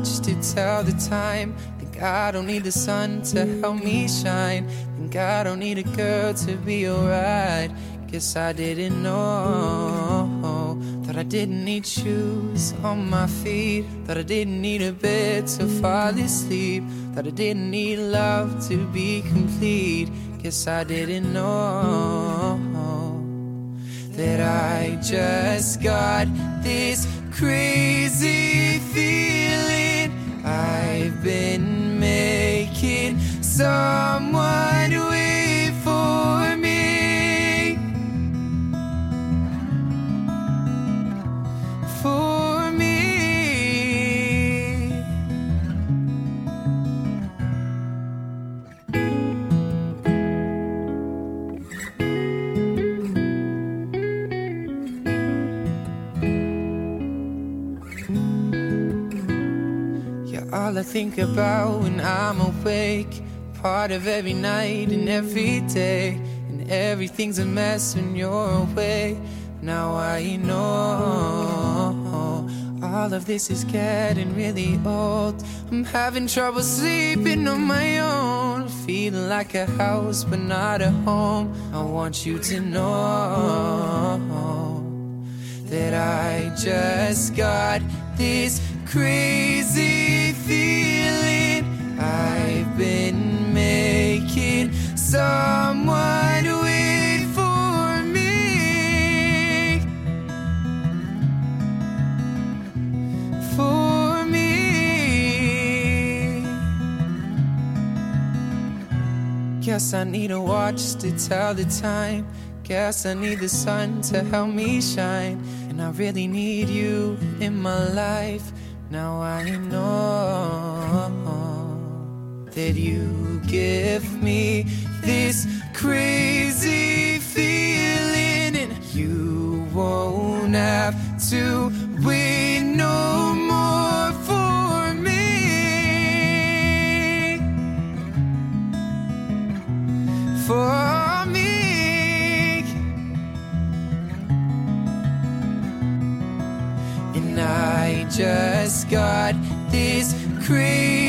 watch to tell the time. Think I don't need the sun to help me shine. Think I don't need a girl to be alright. Guess I didn't know. Thought I didn't need shoes on my feet. Thought I didn't need a bed to fall asleep. Thought I didn't need love to be complete. Guess I didn't know that I just got this crazy feeling. I've been making someone wait for me. For me. All I think about when I'm awake, part of every night and every day, and everything's a mess when you're away. Now I know all of this is getting really old. I'm having trouble sleeping on my own, feeling like a house but not a home. I want you to know that I just got this crazy feeling. I've been making someone wait for me. For me. Guess I need a watch to tell the time. Guess I need the sun to help me shine. And I really need you in my life. Now I know that you give me this crazy feeling, and you won't have to wait no more for me. For me. And I just got this crazy